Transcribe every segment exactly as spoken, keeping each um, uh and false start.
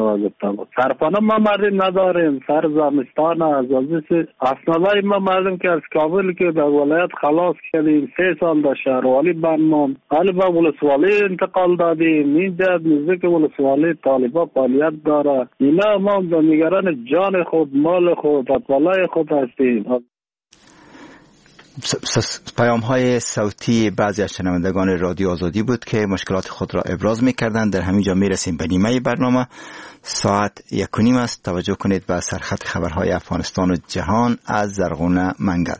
را گفته بود. سرپناه ما مردم نداریم، سر زمستان از ازیز اسنادای ما مردم که از کابل که به ولایت خلاص کردیم، سه سال در شهروالی بنمان، حالا به ولسوالی انتقال دادیم. اینجا نزدیک ولسوالی طالبا فعالیت داره. اینا ما به نگران جان خود، مال خود، اطفالای خود هستیم. پیام های صوتی بعضی از شنوندگان رادیو آزادی بود که مشکلات خود را ابراز می کردند. در همینجا می رسیم به نیمه برنامه. ساعت یک و نیم است. توجه کنید به سرخط خبرهای افغانستان و جهان از زرغونه منگل.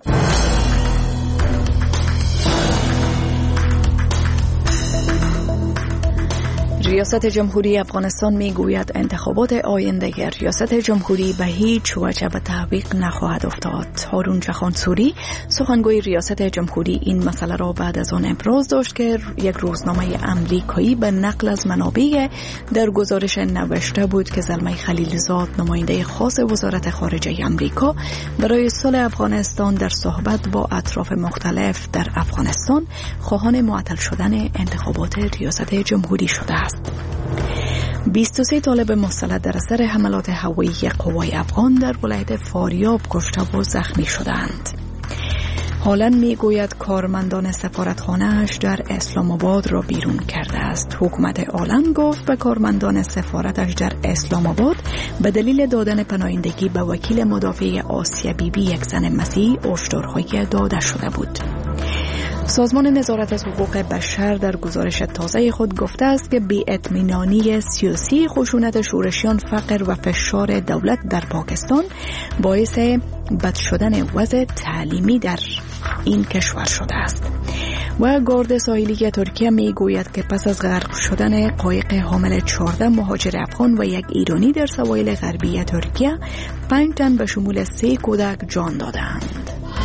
ریاست جمهوری افغانستان می گوید انتخابات آینده ریاست جمهوری به هیچ وجه به تعویق نخواهد افتاد. هارون جهانسوری سخنگوی ریاست جمهوری این مسئله را بعد از آن ابراز داشت که یک روزنامه امریکایی به نقل از منابع در گزارش نوشته بود که زلمه خلیلزاد نماینده خاص وزارت خارجه امریکا برای صلح افغانستان در صحبت با اطراف مختلف در افغانستان خواهان معطل شدن انتخابات ریاست جمهوری شده است. بیست و سه طالب مسلح در اثر حملات هوایی قوای افغان در ولایت فاریاب کشته و زخمی شدند. هالند میگوید کارمندان سفارتخانه‌اش در اسلام آباد را بیرون کرده است. حکومت هالند گفت به کارمندان سفارتش در اسلام آباد به دلیل دادن پناهندگی به وکیل مدافع آسیا بیبی یک زن مسیحی هشدارهایی داده شده بود. سازمان نظارت از حقوق بشر در گزارش تازه خود گفته است که بی‌اطمینانی سیاسی، خشونت شورشیان، فقر و فشار دولت در پاکستان باعث بد شدن وضع تعلیمی در این کشور شده است. و گارد ساحلی ترکیه می گوید که پس از غرق شدن قایق حامل چهارده مهاجر افغان و یک ایرانی در سواحل غربی ترکیه، پنج تن به شمول سه کودک جان دادند.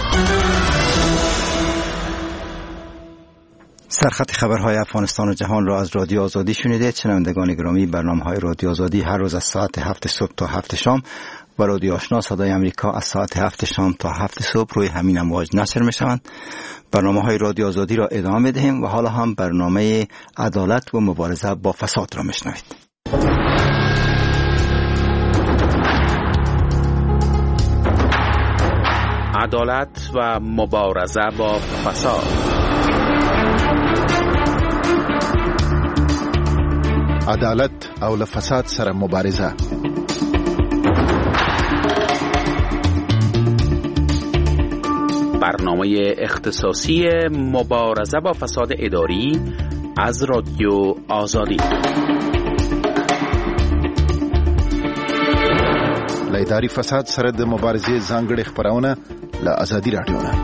سرخط خبرهای افغانستان و جهان را از رادیو آزادی شنیدید. شنوندگان گرامی، برنامه‌های رادیو آزادی هر روز از ساعت هفت صبح تا هفت شام و رادیو آشنا صدای امریکا از ساعت هفت شام تا هفت صبح روی همین امواج نشر می‌شوند. برنامه‌های رادیو آزادی را ادامه می‌دهیم و حالا هم برنامه عدالت و مبارزه با فساد را می‌شنوید. عدالت و مبارزه با فساد. عدالت او فساد سره مبارزه. برنامه اختصاصی مبارزه با فساد اداری از رادیو آزادی. لایداری فساد سره د مبارزې ځانګړې خبرونه له آزادي رادیو نه.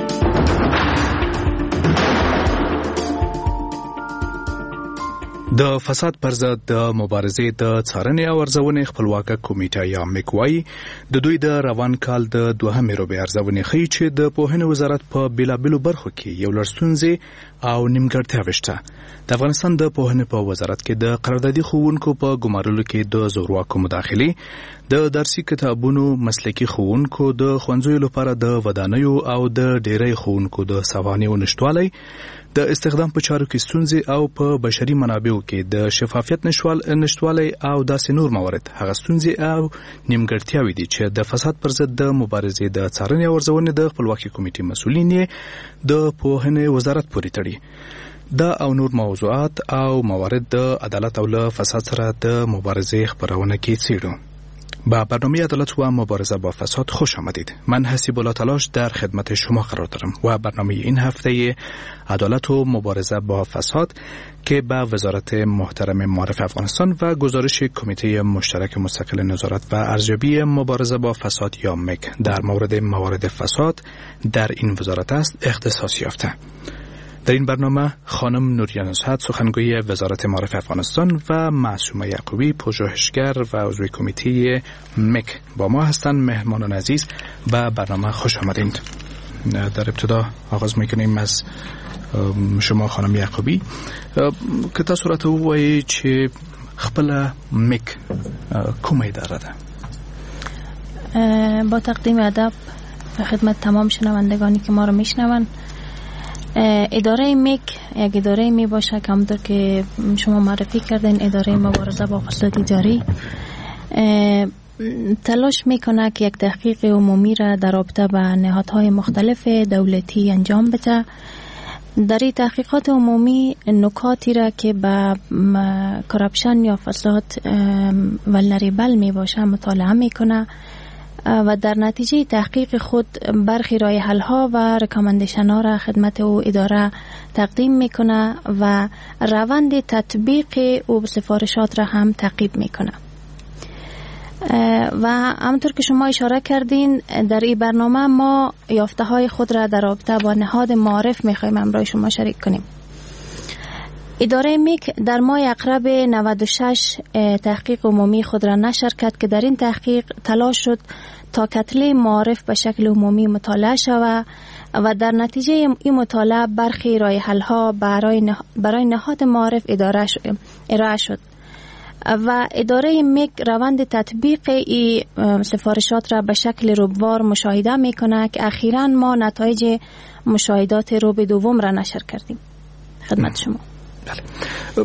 د فساد پر ضد د مبارزې د څارنې او ارزونې خپلواکه کمیټه یا میکوای د دوی د روان کال د دوهمې روبې ارزونې ښیي چې د پوهنې وزارت په بیلابیلو برخو کې یو لړ ستونزې او نیمګړتیاوې شته. د افغانستان د پوهنې په وزارت کې د قراردادي ښوونکو په ګمارلو کې د زورواکو مداخلې، د درسي کتابونو مسلکي ښوونکو د ښوونځیو لپاره د ودانیو او د ډیری ښوونکو د سوانحو نشتوالی، د استخدام په چارو کې ستونزې او په بشري منابعو کې د شفافیت نشتوالی او داسې نور موارد هغه ستونزې او نیمګړتیاوې دي چې د فساد پر ضد د مبارزې د څارنې او ارزونې د خپلواکي کمیټې مسؤلین یې د پوهنې وزارت پورې تړي. دا او نور موضوعات او موارد د عدالت او له فساد سره د مبارزې خبرونه کې څیړو. با برنامه عدالت و مبارزه با فساد خوش آمدید. من حسیب الله تلاش در خدمت شما قرار دارم و برنامه این هفته عدالت و مبارزه با فساد که به وزارت محترم معارف افغانستان و گزارش کمیته مشترک مستقل نظارت و ارزیابی مبارزه با فساد یا مک در مورد موارد فساد در این وزارت است اختصاص یافته. در این برنامه خانم نوریه نزهت سخنگوی وزارت معارف افغانستان و معصومه یعقوبی پژوهشگر و عضو کمیته مک با ما هستند. مهمانان عزیز به برنامه خوش آمدید. در ابتدا آغاز میکنیم از شما خانم یعقوبی که تا صورت وایي چې خپل مک کومه اداره ده. با تقدیم ادب خدمت تمام شنوندگانی که ما رو میشنون، اداره میک یک اداره می باشه که همونطور که شما معرفی کردین اداره مبارزه با فساد اداری تلاش میکنه که یک تحقیق عمومی را در رابطه با نهادهای مختلف دولتی انجام بده. در این تحقیقات عمومی نکاتی را که به کراپشن یا فساد ولنریبل می باشه مطالعه میکنه و در نتیجه تحقیق خود برخی راه حل ها و ریکامندیشن ها را خدمت او اداره تقدیم میکنه و روند تطبیق او سفارشات را هم تعقیب میکنه. و همونطور که شما اشاره کردین در این برنامه ما یافته های خود را در رابطه با نهاد معارف میخوایم همراه شما شریک کنیم. اداره میک در ماه اقرب نود و شش تحقیق عمومی خود را نشر کرد که در این تحقیق تلاش شد تا کتله معارف به شکل عمومی مطالعه شود و در نتیجه این مطالعه برخی راه حل ها برای برای نهاد معارف اداره ارائه شد و اداره میک روند تطبیق این سفارشات را به شکل ربوار مشاهده میکنه که اخیراً ما نتایج مشاهدات ربع دوم را نشر کردیم خدمت شما. بله.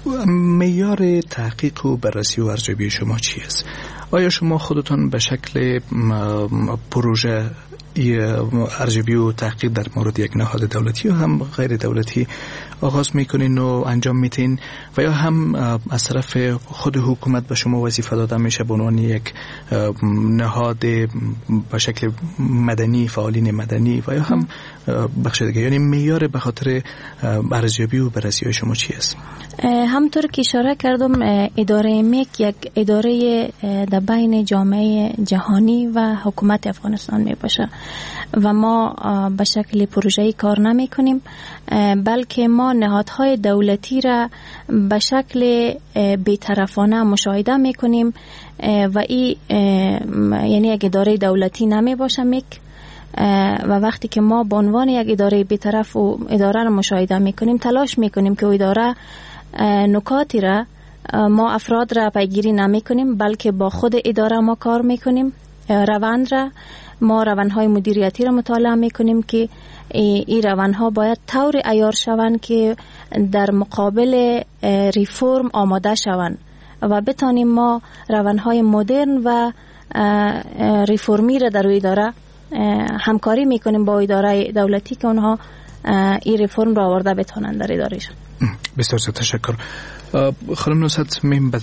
معیار تحقیق و بررسی و ارزیابی شما چی است؟ آیا شما خودتان به شکل پروژه ارزیابی و تحقیق در مورد یک نهاد دولتی و هم غیر دولتی آغاز میکنین و انجام میتین و یا هم از طرف خود حکومت به شما وظیفه داده میشه به عنوان یک نهاد به شکل مدنی، فعالین مدنی و یا هم بخش دیگه؟ یعنی معیار به خاطر ارزیابی و بررسی های شما چی است؟ همطور که اشاره کردم اداره میک یک اداره در بین جامعه جهانی و حکومت افغانستان می باشه و ما به شکل پروژه‌ای کار نمی کنیم بلکه ما نهادهای دولتی را به شکل بی‌طرفانه مشاهده می کنیم و این یعنی یک اداره دولتی نمی باشه میک و وقتی که ما به عنوان یک اداره بی‌طرف و اداره را مشاهده می کنیم تلاش می کنیم که اداره نکاتی را ما افراد را پیگیری نمی کنیم بلکه با خود اداره ما کار می کنیم. روند را ما روندهای مدیریتی را مطالعه می کنیم که این روندها باید طور عیار شوند که در مقابل ریفورم آماده شوند و بتانیم ما روندهای مدرن و ریفورمی را در اداره همکاری می کنیم با اداره دولتی که اونها این ریفورم را آورده بتانند در ادارهشان. بسیار زیاد تشکر. خانم نصرت میم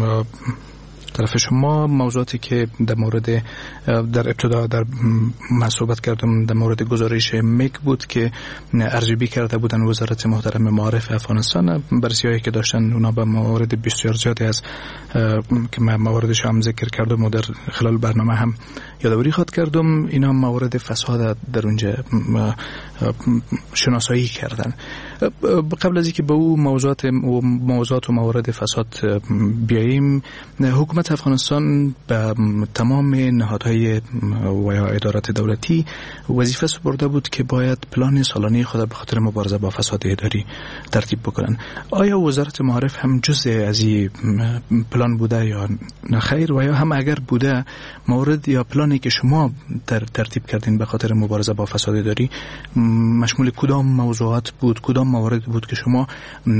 طرف شما موضوعاتی که در مورد در ابتدا در من صحبت کردم در مورد گزارش میک بود که ارزیابی کرده بودن وزارت محترم معارف افغانستان، بررسی‌هایی که داشتن اونا به موارد بسیار زیادی از که من مواردش هم ذکر کردم و در خلال برنامه هم یادآوری خواهد کردم، اینا موارد فساد در اونجا شناسایی کردن. قبل از اینکه به او موضوعات و موضوعات و موارد فساد بیاییم، حکومت افغانستان به تمام نهادهای و یا ادارات دولتی وظیفه سپرده بود که باید پلان سالانه خود به خاطر مبارزه با فساد اداری ترتیب بکنن. آیا وزارت معارف هم جزء از این پلان بوده یا نخیر؟ و یا هم اگر بوده موارد یا پلانی که شما در ترتیب کردین به خاطر مبارزه با فساد اداری مشمول کدام موضوعات بود، کدام موارد بود که شما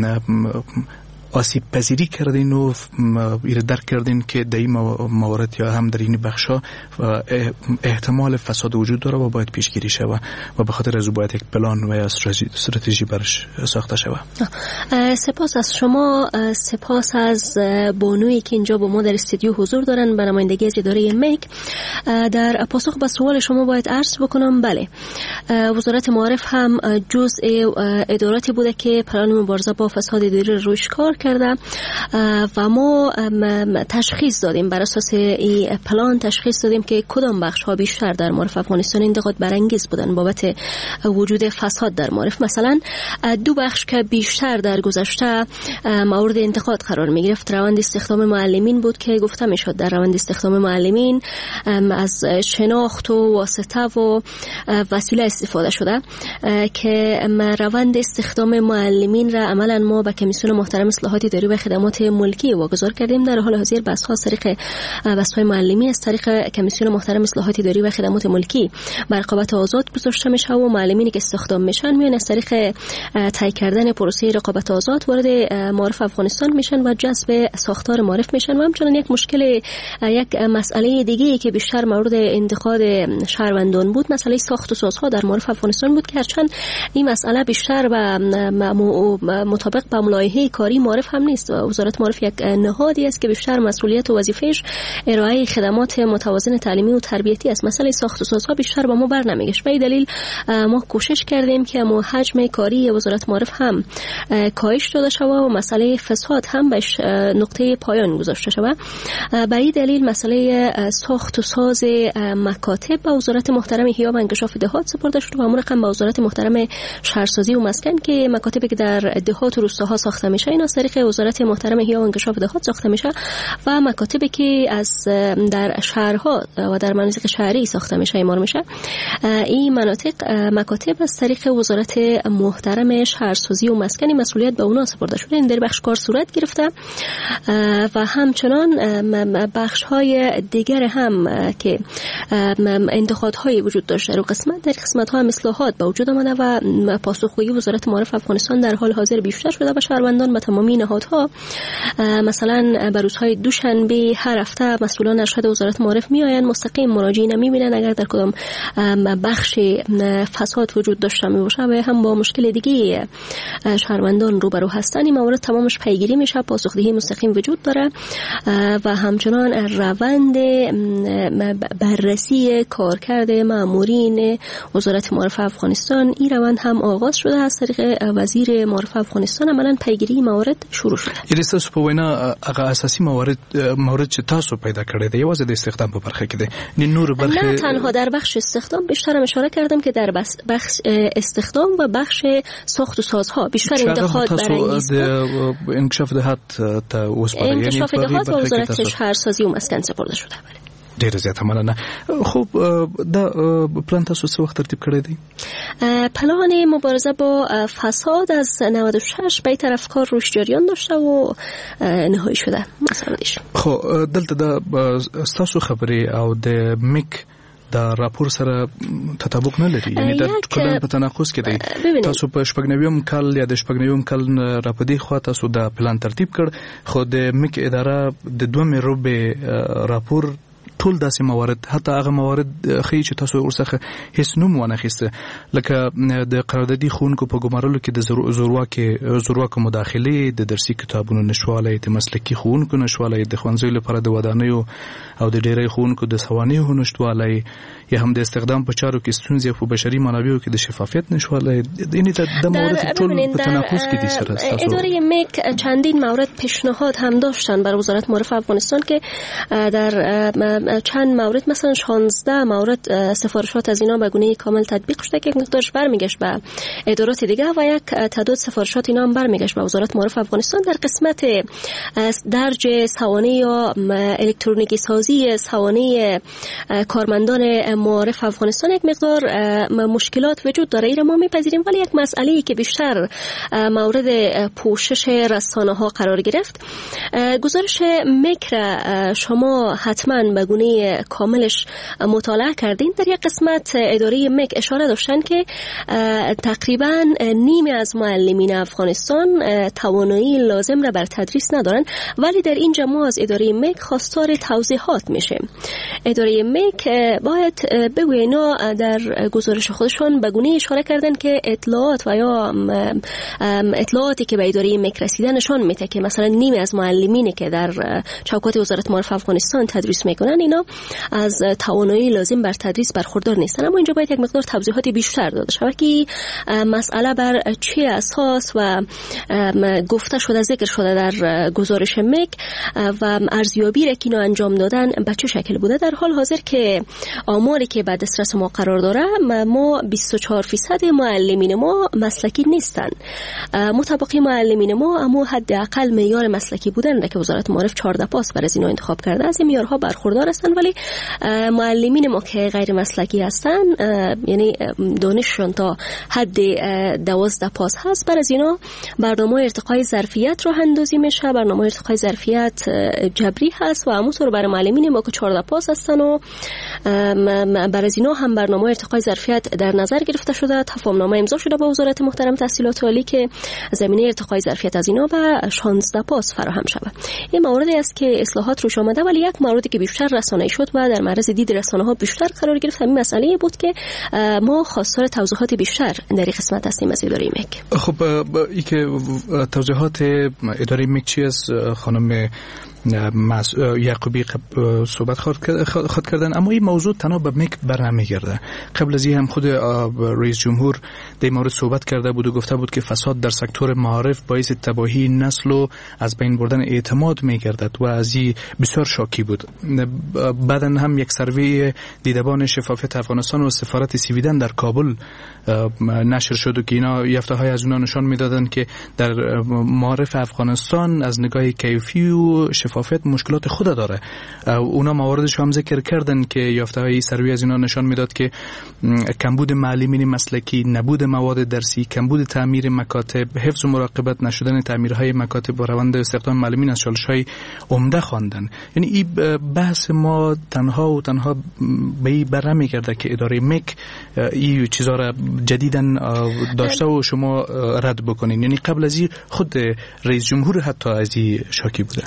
آسیب پذیری کردین و ایره درک کردین که در این موارد یا هم در این بخشا احتمال فساد وجود داره و باید پیشگیری شود و به خاطر از باید یک پلان و استراتژی برش ساخته شود؟ سپاس از شما، سپاس از بانویی که اینجا با ما در استودیو حضور دارن به نمایندگی از اداره میک. در پاسخ به سوال شما باید عرض بکنم بله، وزارت معارف هم جزء اداراتی بوده که پلان مبارزه با فساد اداری روش کار کرده و ما تشخیص دادیم، بر اساس این پلان تشخیص دادیم که کدام بخش ها بیشتر در معارف افغانستان انتقاد برانگیز بودن بابت وجود فساد در معارف. مثلا دو بخش که بیشتر در گذشته مورد انتقاد قرار می گرفت، روند استخدام معلمین بود که گفته می شد در روند استخدام معلمین از شناخت و واسطه و وسیله استفاده شده که روند استخدام معلمین را عملا ما به کمیسیون محترم اصلاح اصلاحات اداری و خدمات ملکی واگذار کردیم. در حال حاضر بحث‌ها از طریق بحث‌های معلمی از طریق کمیسیون محترم اصلاحات اداری و خدمات ملکی بر رقابت آزاد گذاشته میشه و معلمینی که استخدام میشن میان از طریق طی کردن پروسه رقابت آزاد وارد معارف افغانستان میشن و جذب ساختار معارف میشن. و همچنین یک مشکل یک مسئله دیگه‌ای که بیشتر مورد انتقاد شهروندان بود مسئله ساخت و سازها در معارف افغانستان بود که هرچند این مسئله بیشتر و مطابق با لایحه کاری معارف هم نیست. وزارت معارف یک نهادی است که بیشتر مسئولیت و وظیفه‌اش ارائه خدمات متوازن تعلیمی و تربیتی است. مسئله ساخت و سازها بیشتر با ما برنمیگشت. به دلیل ما کوشش کردیم که ما حجم کاری وزارت معارف هم کاهش داده شود و مسئله فساد هم به نقطه پایان گذاشته شود. به این دلیل مسئله ساخت و ساز مکاتب به وزارت محترم احیا و انکشاف دهات سپرده شد و همون رقم به وزارت محترم شهرسازی و مسکن که مکاتبی که در دهات و روستاها ساخته میشه اینا از طریق وزارت محترم احیا و انکشاف دهات ساخته میشه و مکاتبی که از در شهرها و در مناطق شهری ساخته میشه اعمار میشه این مناطق مکاتب از طریق وزارت محترم شهرسازی و مسکن مسئولیت به اونا سپرده شده. این در بخش کار صورت گرفته و همچنان بخش های دیگر هم که انتقادهای وجود داشته در قسمت در قسمت ها اصلاحات به وجود آمده و پاسخگویی وزارت معارف افغانستان در حال حاضر بیشتر شده و شهروندان به تمامی نهادها مثلا به روزهای دوشنبه هر هفته مسئولان ارشد وزارت معارف میآیند مستقیم مراجعین میبینن اگر در کدام بخش فساد وجود داشته می باشه و هم با مشکل دیگه شهروندان روبرو هستن این موارد تمامش پیگیری میشه پاسخدهی مستقیم وجود داره و همچنان روند بررسی کارکرد مامورین وزارت معارف افغانستان این روند هم آغاز شده از طریق وزیر معارف افغانستان عملاً پیگیری موارد شروع شده. یعنی تاسو په وینا هغه اساسي موارد موارد چې تاسو پیدا کړی دی یوازې د استخدام په برخه کې دی نه نور برخه نه تنها در بخش استخدام بیشتر اشاره کردم که در بخش استخدام و بخش ساخت و سازها بیشتر انتقاد برانگیز بود. انکشاف دهات ته وسپاره یعنی انکشاف دهات و وزارت شهرسازی و مسکن سپرده شده. ډیر زیات مننه. خب دا پلان تاسو څه وخت ترتیب کړی دی؟ پلان مبارزه با فساد از نود و شش به طرف کار روش جریان داشته و نهایی شده مسئوله‌اش. خب دلته دا تاسو خبرې او د میک دا راپور سره تطابق نه لري یعنی دا کله په تناقض کې دی. تاسو په شپږنویم کال یا د شپږنویم کال راپدې خو تاسو دا پلان ترتیب کړ خو د میک اداره د دوه مې روبه راپور ټول داسې موارد حتی هغه موارد خې چې تاسو ورڅخه هیڅ نوم ونه اخیسته لکه د قراردادي خونکو په ګمارلو کې د زورواکي زورواکو مداخله د درسي کتابونو نشواله د مسلکي خونکو نشواله د خوانځي لپاره د ودانیو او د ډیری خونکو د سوانیو نشواله یا هم د استخدام په چارو کې ستونزې په بشري منابعو کې د شفافیت نشواله یعنی د موارد ټول په تناقض کې دي سره تاسو اداره میک چندین مورد پیشنهاد هم داشتن برای وزارت معارف افغانستان که در چند مورد مثلا شانزده مورد سفارشات از اینا به گونه کامل تطبیق شده که یک مقدارش برمیگشت به ادارات دیگه و یک تعداد سفارشات اینا هم برمیگشت به وزارت معارف افغانستان. در قسمت درج سوانه یا الکترونیکی سازی سوانه کارمندان معارف افغانستان یک مقدار مشکلات وجود داره. این رو ما میپذیریم ولی یک مسئله که بیشتر مورد پوشش رسانه ها قرار گرفت گزارش میکر شما حتما به گونه کاملش مطالعه کردین. در یک قسمت اداره میک اشاره داشتن که تقریبا نیمی از معلمین افغانستان توانایی لازم را بر تدریس ندارن ولی در اینجا ما از اداره میک خواستار توضیحات میشه. اداره میک باید بگوی اینا در گزارش خودشان به گونه اشاره کردن که اطلاعات و یا اطلاعاتی که به اداره میک رسیدن نشان میده که مثلا نیمی از معلمینی که در چوکات وزارت معارف افغانستان تدریس میکنن اینا از توانایی لازم بر تدریس برخوردار نیستن. اما اینجا باید یک مقدار توضیحات بیشتر داده شود که مسئله بر چه اساس و گفته شده ذکر شده در گزارش میک و ارزیابی را که اینا انجام دادن به چه شکل بوده. در حال حاضر که آماری که بعد دسترس ما قرار داره ما بیست و چهار درصد معلمین ما مسلکی نیستن. مطابق معلمین ما اما حداقل معیار مسلکی بودن را که وزارت معارف چهارده پاس بر از اینا انتخاب کرده از این معیارها برخوردار هستن، ولی معلمین ما که غیر مسلکی هستن یعنی دانششون تا حد دوازده پاس هست، بر از اینا برنامه ارتقای ظرفیت راه اندازی میشه. برنامه ارتقای ظرفیت جبری هست و همونطور برای معلمین ما که چهارده پاس هستن و بر از اینا هم برنامه ارتقای ظرفیت در نظر گرفته شده. تفاهمنامه امضا شده با وزارت محترم تحصیلات عالی که زمینه ارتقای ظرفیت از اینا به شانزده پاس فراهم شود. این موردی است که اصلاحات روش آمده، ولی یک موردی که بیشتر رسانه‌ای شد و در معرض دید رسانه‌ها بیشتر قرار گرفت همین مسئله بود که ما خواستار توضیحات بیشتر در این قسمت هستیم از اداره میک. خب ای که توضیحات اداره میک چی است؟ خانم یعقوبی صحبت خود کردن، اما این موضوع تنها به میک بر نمیگرده. قبل از این هم خود رئیس جمهور در مورد صحبت کرده بود و گفته بود که فساد در سکتور معارف باعث تباهی نسل و از بین بردن اعتماد میگردد و از این بسیار شاکی بود. بعداً هم یک سروی دیدبان شفافیت افغانستان و سفارت سویدن در کابل نشر شد و که اینا یافته های از اونا نشان میدادن که در معارف افغانستان از نگاه کیفی و شفافیت مشکلات خود داره. اونا مواردش هم ذکر کردن که یافته های سروی از اینا نشان میداد که کمبود معلمین مسلکی، نبود مواد درسی، کمبود تعمیر مکاتب، حفظ و مراقبت نشدن تعمیرهای مکاتب و روند استخدام معلمین از چالش‌های عمده خواندن. یعنی این بحث ما تنها و تنها به این بر نمیگرده که اداره میک این چیزا را جدیداً داشته و شما رد بکنین. یعنی قبل از این خود رئیس جمهور حتی از این شاکی بوده.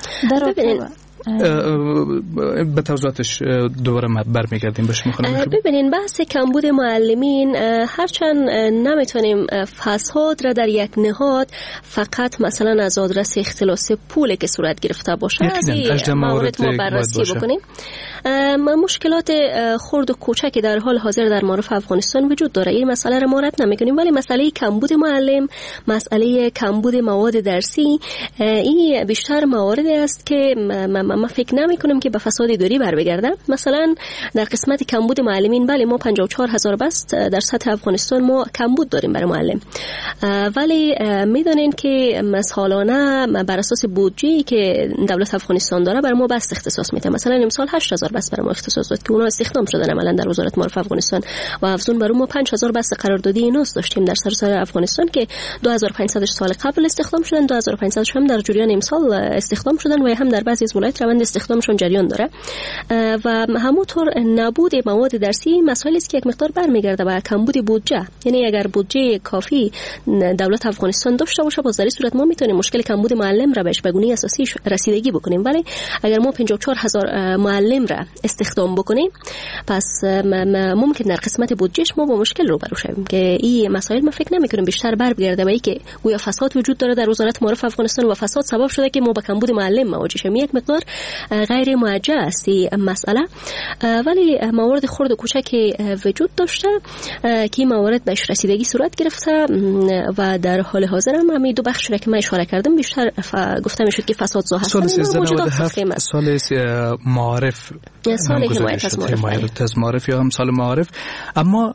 به توضیحاتش دوباره برمیگردیم به شما خانم. ببینین بحث کمبود معلمین، هرچند نمیتونیم فساد را در یک نهاد فقط مثلا از آدرس اختلاس پول که صورت گرفته باشه از این موارد ما بررسی بکنیم. مشکلات خرد و کوچک در حال حاضر در معارف افغانستان وجود داره، این مسئله را ما رد نمیکنیم، ولی مسئله کمبود معلم، مسئله کمبود مواد درسی، این بیشتر مواردی است که ما فکر نمی کنم که به فساد اداری بر بگرده. مثلا در قسمت کمبود معلمین، بله ما پنجاه و چهار هزار بست در سطح افغانستان ما کمبود داریم برای معلم، ولی میدونین که سالانه بر اساس بودجه‌ای که دولت افغانستان داره بر ما بست اختصاص میده. مثلا امسال هشت هزار بست برای ما اختصاص داد که اونا استخدام شدن عملا در وزارت معارف افغانستان و افزون بر ما پنج هزار بست قراردادی ایناس داشتیم در سراسر افغانستان که دو هزار و پانصد سال قبل استخدام شدن، دو هزار و پانصد هم در جریان امسال استخدام شدن و هم در بعضی از ولایت روند استخدامشون جریان داره. و همونطور نبود مواد درسی مسائلی است که یک مقدار برمیگرده به کمبود بودجه. یعنی اگر بودجه کافی دولت افغانستان داشته باشه، باز در این صورت ما میتونیم مشکل کمبود معلم را بهش به گونه اساسی رسیدگی بکنیم. ولی اگر ما پنجاه و چهار هزار معلم را استخدام بکنیم، پس ممکن در قسمت بودجهش ما با مشکل روبرو شویم که این مسائل ما فکر نمی‌کنیم بیشتر برمیگرده به اینکه گویا فساد وجود داره در وزارت معارف افغانستان و فساد سبب شده که ما با کمبود معلم مواجه شویم. یک مقدار غیر موجه است این مسئله، ولی موارد خرد و کوچک وجود داشته که موارد بهش رسیدگی صورت گرفته و در حال حاضر هم همین دو بخش را که من اشاره کردم بیشتر ف... گفته میشد که فساد زا هستن. سال سال معارف، سال حمایت از معارف، حمایت از معارف یا هم سال معارف، اما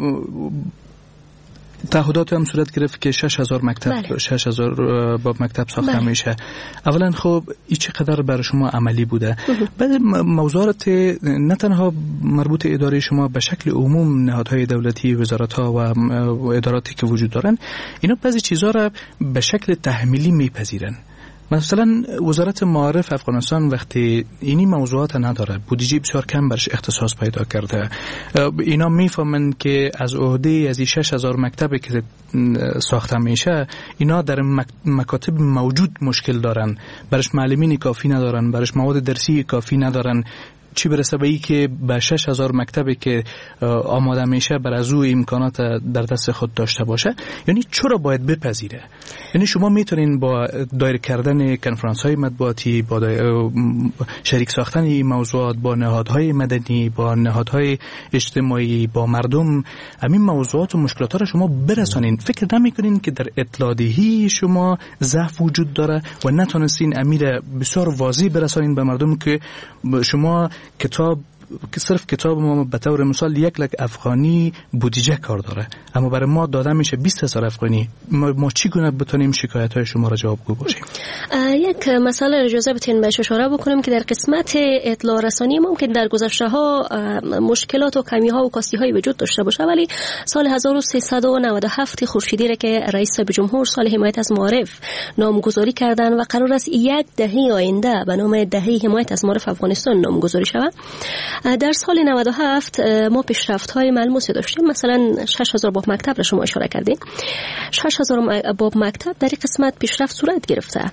تعهدات هم صورت گرفت که شش هزار مکتب بله. شش هزار باب مکتب ساخته بله. میشه. اولا خب این چقدر برای شما عملی بوده؟ بعد موضوعات نه تنها مربوط اداره شما به شکل عموم نهادهای دولتی، وزارت‌ها و اداراتی که وجود دارن، اینا بعضی چیزا را به شکل تحمیلی میپذیرن. مثلا وزارت معارف افغانستان وقتی اینی موضوعات نداره، بودجه بسیار کم برش اختصاص پیدا کرده، اینا میفهمن که از عهده از این شش هزار مکتبی که ساخته میشه اینا در مکاتب موجود مشکل دارن، برش معلمین کافی ندارن، برش مواد درسی کافی ندارن، چی برسه به ای که به شش هزار مکتبی که آماده میشه بر از او امکانات در دست خود داشته باشه. یعنی چرا باید بپذیره؟ یعنی شما میتونین با دایر کردن کنفرانس های مطبوعاتی، با شریک ساختن این موضوعات با نهادهای مدنی، با نهادهای اجتماعی، با مردم، همین موضوعات و مشکلات را شما برسانین. فکر نمیکنین که در اطلاع دهی شما ضعف وجود داره و نتونستین امیر بسیار واضح برسانین به مردم که شما کتاب صرف کتاب ما به طور مثال یک لک افغانی بودجه کار داره، اما برای ما داده میشه بیست هزار افغانی. ما, ما چی گونه بتونیم شکایت های شما را جوابگو باشیم؟ یک مسئله اجازه بدین بهش اشاره بکنم که در قسمت اطلاع رسانی ممکن در گذشته ها مشکلات و کمی ها و کاستی های وجود داشته باشه، ولی سال هزار و سیصد و نود و هفت خورشیدی را که رئیس جمهور سال حمایت از معارف نامگذاری کردن و قرار است یک دهه آینده به نام دهه حمایت از معارف افغانستان نامگذاری شود، در سال نود و هفت ما پیشرفت های ملموسی داشتیم. مثلا شش هزار باب مکتب را شما اشاره کردید. شش هزار باب مکتب در این قسمت پیشرفت صورت گرفته.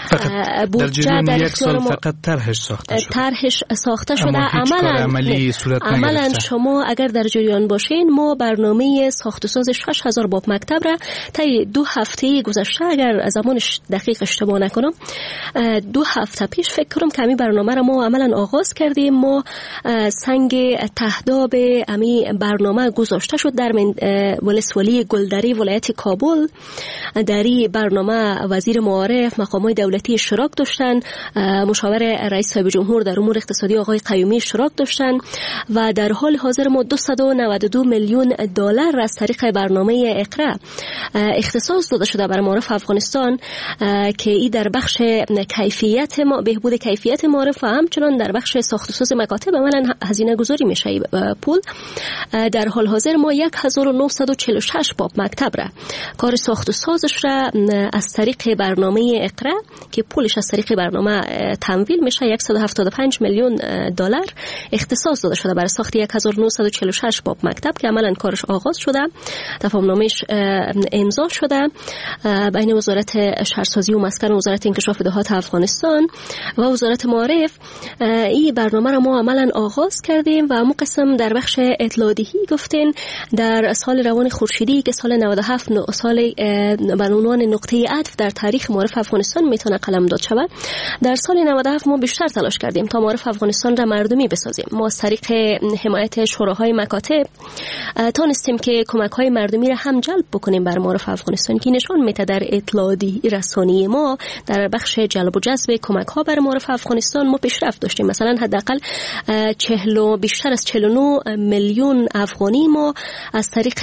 در جریان یک سال فقط طرحش ساخته شده. طرحش ساخته شده. عملاً عملاً شما اگر در جریان باشین، ما برنامه ساخت و ساز شش هزار باب مکتب را طی دو هفته گذشته، اگر زمانش دقیق اشتباه نکنم، دو هفته پیش فکر کنم که همین برنامه را ما عملاً آغاز کردیم. ما سنگ تهداب امی برنامه گذاشته شد در ولسوالی گلدری ولایت کابل. در این برنامه وزیر معارف، مقامات دولتی اشتراک داشتن، مشاور رئیس صاحب جمهور در امور اقتصادی آقای قیومی اشتراک داشتن و در حال حاضر ما دویست و نود و دو میلیون دلار از طریق برنامه اقرا اختصاص داده شده برای معارف افغانستان که ای در بخش کیفیت ما بهبود کیفیت معارف و همچنان در بخش ساخت و ساز مکاتب عملاً هزینه گذاری میشه. پول در حال حاضر ما هزار و نهصد و چهل و شش باب مکتب را کار ساخت و سازش را از طریق برنامه اقرا که پولش از طریق برنامه تمویل میشه صد و هفتاد و پنج میلیون دلار اختصاص داده شده برای ساخت هزار و نهصد و چهل و شش باب مکتب که عملاً کارش آغاز شده. تفاهمنامه‌اش امضا شده بین وزارت شهرسازی و مسکن و وزارت انکشاف دهات افغانستان و وزارت معارف. این برنامه را ما عملاً آغاز کردیم و مو قسم در بخش اطلاع دهی گفتین در سال روان خورشیدی که سال نود و هفت سال به عنوان نقطه عطف در تاریخ معارف افغانستان میتونه قلمداد شود. در سال نود و هفت ما بیشتر تلاش کردیم تا معارف افغانستان را مردمی بسازیم. ما از طریق حمایت شوراهای مکاتب تونستیم که کمک‌های مردمی را هم جلب بکنیم بر معارف افغانستان که نشان میده در اطلاع دهی رسانی ما در بخش جلب و جذب کمک‌ها بر معارف افغانستان ما پیشرفت داشتیم. مثلا حداقل چهل بیشتر از چهل و نه میلیون افغانی ما از طریق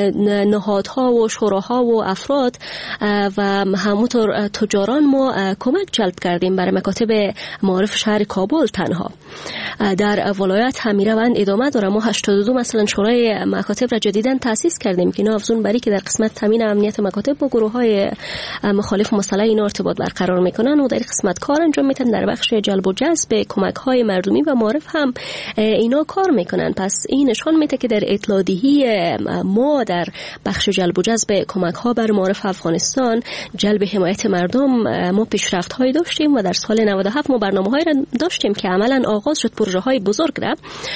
نهادها و شوراها و افراد و همونطور تجاران ما کمک جلب کردیم برای مکاتب معارف شهر کابل. تنها در ولایت هم روند ادامه داره. ما هشتاد و دو مثلا شورای مکاتب را جدیداً تأسیس کردیم که اینا افزون بری که در قسمت تامین امنیت مکاتب با گروه‌های مخالف مسئله اینا ارتباط برقرار میکنن و در قسمت کار انجام میدن. در بخش جلب و جذب کمک‌های مردمی و معارف هم اینا کار میکنن. پس این نشان میده که در اطلاع دهی ما در بخش جلب و جذب کمک‌ها بر معارف افغانستان، جلب حمایت مردم ما پیشرفت‌هایی داشتیم و در سال نود و هفت ما برنامه‌هایی را داشتیم که عملاً آغاز شد پروژه‌های بزرگ را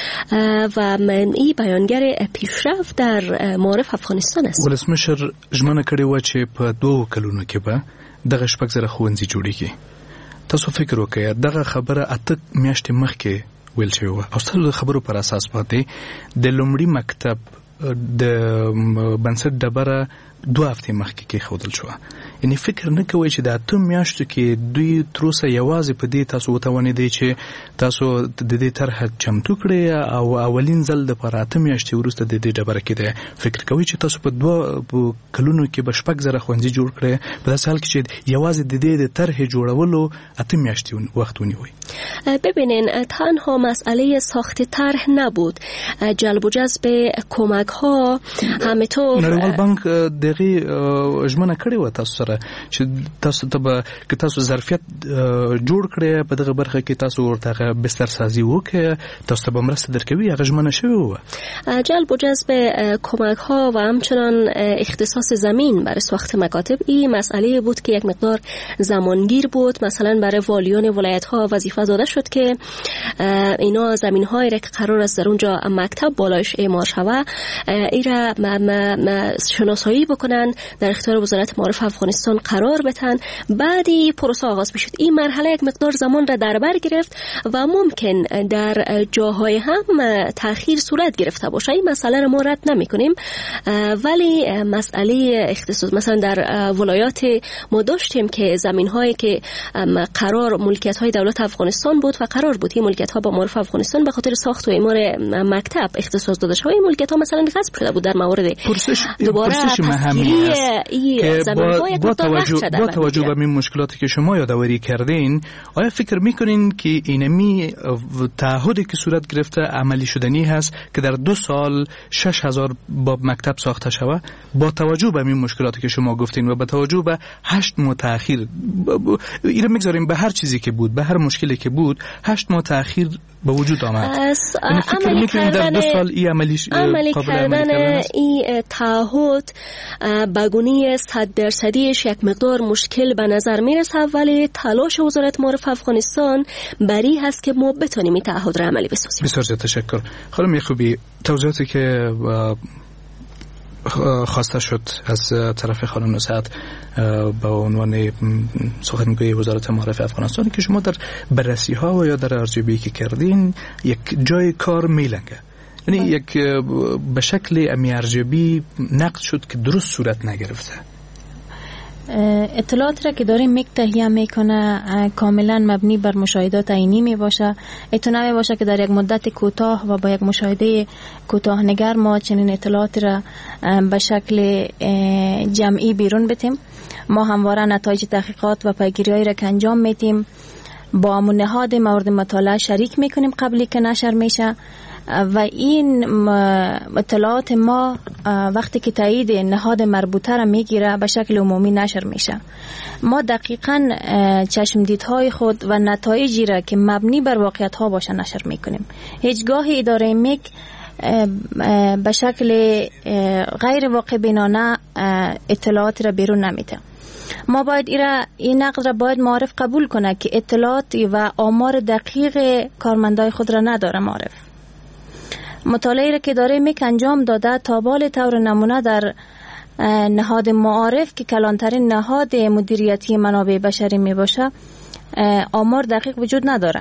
و این بیانگر پیشرفت در معارف افغانستان است. ولسمشر ژمنه کړې و چې په دوه کلونو کې به دغه شپږ زره ښوونځي جوړیږي. تاسو فکر وکړئ دغه خبره اته میاشتې مخکې ویل شوې وه او ستاسو د خبرو پر اساس باندې د لومړي مکتب د بنسټ ډبره دوه هفتې مخکې کېښودل شوه. یعنی فکر نه کوئ چې د اته میاشتو کې دوی تر اوسه یوازې په دې تاسو وتوانېدئ چې تاسو د دې طرحه چمتو کړئ او اولین ځل دپاره اته میاشتې وروسته د دې ډبره کېدی. فکر کوئ چې تاسو په دوه کلونو کې به شپږ زره ښوونځي جوړ کړئ په داسې حال کې چې یوازې د دې د طرحې جوړولو اته میاشتې وخت ونیوئ؟ ببینین تنها مسئله ساخت طرح نبود، جلب و جذب کمک ها همینطور. نړیوال بانک دغه ژمنه کړې وه تاسو سره چې تاسو ته به که تاسو ظرفیت جوړ کړئ په دغه برخه کې تاسو ورته بستر سازي وکړئ تاسو ته به مرسته درکوي. هغه ژمنه شوې وه. جلب و جذب کمک ها و همچنان اختصاص زمین برای ساخت مکاتب این مسئله بود که یک مقدار زمانگیر بود. مثلا برای والیان ولایت ها وظیفه داده شد که اینا زمین هایی را که قرار است در اونجا مکتب بالایش اعمار شود ای را شناسایی بکنن بکنن، در اختیار وزارت معارف افغانستان قرار بدن، بعدی پروسه آغاز بشه. این مرحله یک مقدار زمان را در بر گرفت و ممکن در جاهای هم تأخیر صورت گرفته باشه. این مسئله را ما رد نمی‌کنیم، ولی مسئله اختصاص مثلا در ولایات ما داشتیم که زمین‌هایی که قرار ملکیت‌های دولت افغانستان بود و قرار بود این ملکیت‌ها با معارف افغانستان به خاطر ساخت و اعمار مکتب اختصاص داده شده. این ملکیت‌ها مثلا غصب شده بود در مورد پرسش دوباره پرسش مهمی است که با, با توجه با توجه به این مشکلاتی که شما یادآوری کردین، آیا فکر می‌کنین که اینمی تعهدی که صورت گرفته عملی شدنی هست که در دو سال شش هزار باب مکتب ساخته شود؟ با توجه به این مشکلاتی که شما گفتین و با توجه به هشت ماه تأخیر، اینو میگذاریم به هر چیزی که بود، به هر مشکلی که بود، هشت ماه تأخیر به وجود آمد. عملی کردن در دو سال این عملی عملی کردن این تعهد به گونه صد درصدیش یک مقدار مشکل به نظر میرسه، ولی تلاش وزارت معارف افغانستان بری هست که ما بتونیم این تعهد را عملی بسازیم. بسیار تشکر. خانم خوبی، توضیحاتی که خواسته شد از طرف خانم نصرت به عنوان سخنگوی وزارت معارف افغانستان که شما در بررسی ها و یا در ارزیابی که کردین یک جای کار میلنگه، یعنی یک به شکل امی ارزیابی نقد شد که درست صورت نگرفته. اطلاعات را که داریم میک تهیه میکنه کاملا مبنی بر مشاهدات عینی می باشه. اتو نمی باشه که در یک مدت کوتاه و با یک مشاهده کوتاه نگر ما چنین اطلاعات را به شکل جمعی بیرون بتیم. ما همواره نتایج تحقیقات و پیگیری‌هایی را که انجام میدیم با نهاد مورد مطالعه شریک میکنیم قبلی که نشر میشه و این اطلاعات ما وقتی که تایید نهاد مربوطه را میگیره به شکل عمومی نشر میشه. ما دقیقاً چشمدیدهای خود و نتایجی را که مبنی بر واقعیت ها باشه نشر میکنیم. هیچگاه اداره میک به شکل غیر واقع بینانه اطلاعات را بیرون نمیده. ما باید ایرا این نقد را باید معارف قبول کنه که اطلاعات و آمار دقیق کارمندای خود را نداره. معارف مطالعه را که داره میک انجام داده تا بال طور نمونه در نهاد معارف که کلانترین نهاد مدیریتی منابع بشری می باشه آمار دقیق وجود نداره.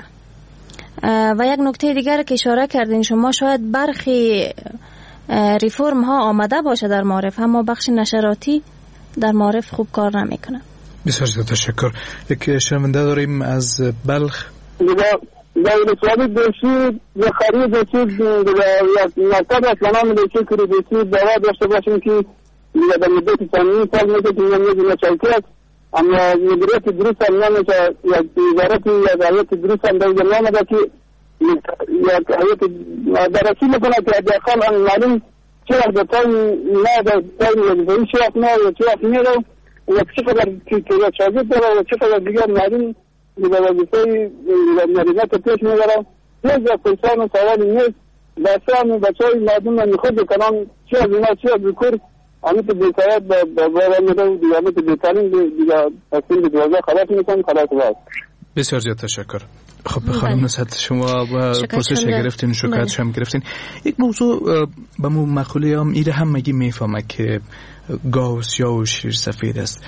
و یک نکته دیگر که اشاره کردین شما، شاید برخی ریفورم ها آمده باشه در معارف اما بخش نشراتی در معارف خوب کار نمیکنه. بسیار تشکر. یک شنونده داریم از بلخ. در ولسوالی باشید یا خرید باشید یک مکتب اصلا ملیشه کری باشید دوا داشته باشیم که در مدت چندین سال میشه که نمیدونه چلکی است، اما مدیریت درست هم نمیشه، یک وزارتی یا دعوت درست هم در جمعه نمیده که یک حیات درسی میکنه که داخل معلوم چه وقت در تایم نه در تایم وزیفه‌ای چه وقت نه یا چه وقت میره و چقدر که شاگرد داره و چقدر دیگر معلوم در وظیفه مدیریت پیش میبرم. هیچ یک پرسان و سوالی نیست. بسیار بچه های مردم میخواد بکنم چه از اینا چه از بکر امیت بیتایت با باید میده و دیگه امیت بیتارین دیگه اصیل به دوازه خلاص میکنم خلاص باید. بسیار زیاد تشکر. خب خانم نصرت شما پرسش گرفتین، شکایتش هم گرفتین. یک موضوع به مو مقوله هم ایره هم مگی میفهمه که گاو سیاه و شیر سفید است.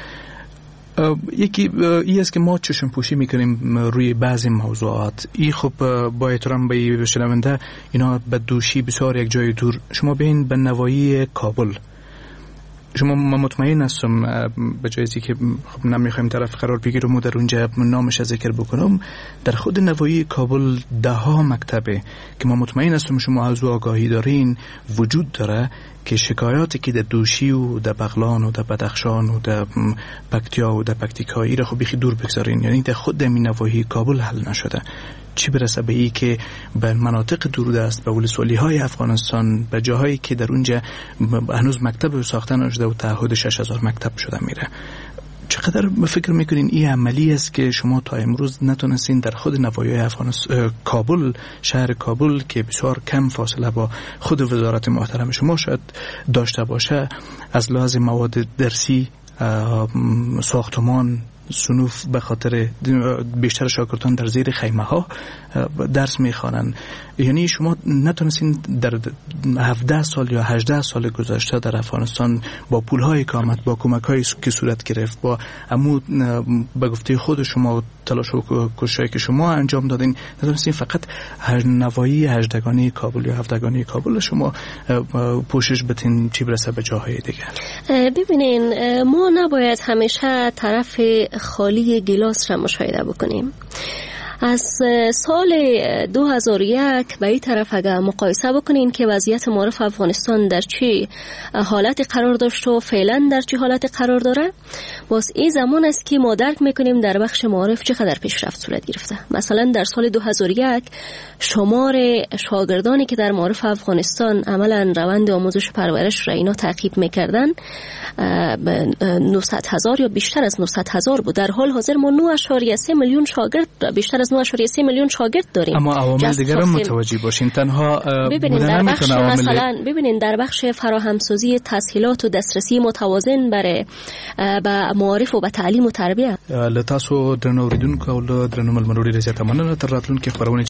یکی ای است که ما چشم پوشی میکنیم روی بعضی موضوعات. ای خب با احترام به شنونده اینا به دوشی بسیار یک جای دور. شما بین به نوایی کابل، شما مطمئن هستم به جایزی که خب نمیخوایم طرف قرار بگیرم و در اونجا نامش ذکر بکنم، در خود نوایی کابل ده ها مکتبه که ما مطمئن هستم شما از آگاهی دارین وجود داره که شکایاتی که در دوشی و در بغلان و در بدخشان و در پکتیا و در پکتیکایی را خب بیخی دور بگذارین، یعنی در خود در نواحی کابل حل نشده. چی برسه به ای که به مناطق دوردست، به ولسوالی های افغانستان، به جاهایی که در اونجا هنوز مکتب ساخته نشده و تعهد شش هزار مکتب شده میره. چقدر فکر میکنین این عملی است که شما تا امروز نتونستین در خود نواحی افغانستان، کابل، شهر کابل که بسیار کم فاصله با خود وزارت محترم شما شاید داشته باشه، از لحاظ مواد درسی، ساختمان صنوف به خاطر بیشتر شاگردان در زیر خیمه ها درس میخوانند. یعنی شما نتونستین در هفده سال یا هجده سال گذشته در افغانستان با پول‌های که آمد، با کمک‌هایی که صورت گرفت، با امو به گفته خود شما تلاش و کوششی که شما انجام دادین، نتونستین فقط نوایی هجدگانی کابل یا هفتگانی کابل شما پوشش بتین چی برسه به جاهای دیگر. ببینین ما نباید همیشه طرف خالی گلاس را مشاهده بکنیم. از سال دو هزار و یک به این طرف اگر مقایسه بکنین که وضعیت معارف افغانستان در چه حالت قرار داشت و فعلا در چه حالت قرار داره، باز این زمان است که ما درک میکنیم در بخش معارف چقدر پیشرفت صورت گرفته. مثلا در سال دو هزار و یک شمار شاگردانی که در معارف افغانستان عملا روند آموزش و پرورش را اینا تعقیب میکردن نهصد هزار یا بیشتر از نهصد هزار بود. در حال حاضر ما نه اشاریه سه میلیون شاگرد، بیشتر از نه اشاریه سه میلیون شاگرد داریم. اما عوامل دیگر هم متوجه باشین. تنها ببینین در بخش مثلا ببینین در بخش فراهمسازی تسهیلات و دسترسی متوازن برای به معارف و به تعلیم و تربیه. لتاسو درنو اوریدونکو او درنو ملمنوري رضایت مننه تر راتلونکي خبرونه